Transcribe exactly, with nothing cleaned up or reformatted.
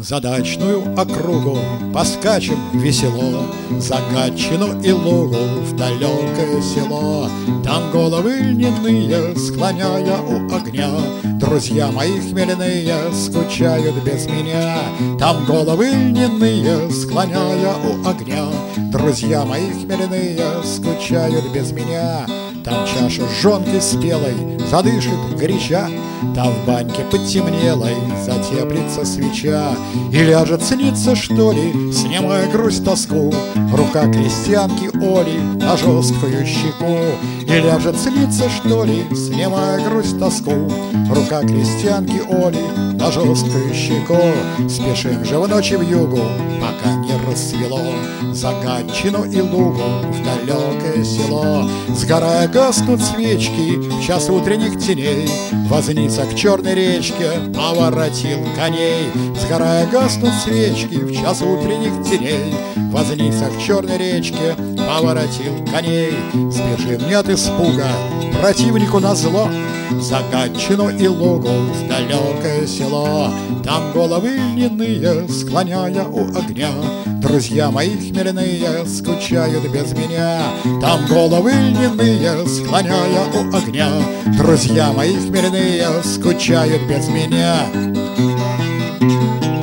за дачную округу поскачем весело, за Гатчину и Лугу в далекое село. Там головы льняные, склоняя у огня, друзья мои хмельные скучают без меня. Там головы льняные, склоняя у огня, друзья мои хмельные скучают без меня. Там чаша жонки спелой задышит горяча, там в баньке потемнелой затеплится свеча. И ляжет сниться, что ли, снимая грусть, тоску, рука крестьянки Оли на жесткую щеку. И ляжет сниться, что ли, снимая грусть, тоску, рука крестьянки Оли на жесткую щеку. Спешим же в ночи в югу, пока не рассвело, за Гатчину и Лугу в далекое село. Сгорая гаснут свечки в час утренних теней, возница к черной речке поворотил коней. Сгорая гаснут свечки в час утренних теней, возница к черной речке поворотил коней. Спешим не от испуга, противнику назло, за Гатчину и Лугу в далекое село. Там головы льняные, склоняя у огня, друзья мои хмельные скучают без меня. Там головы льняные, склоняя у огня, друзья мои хмельные скучают без меня.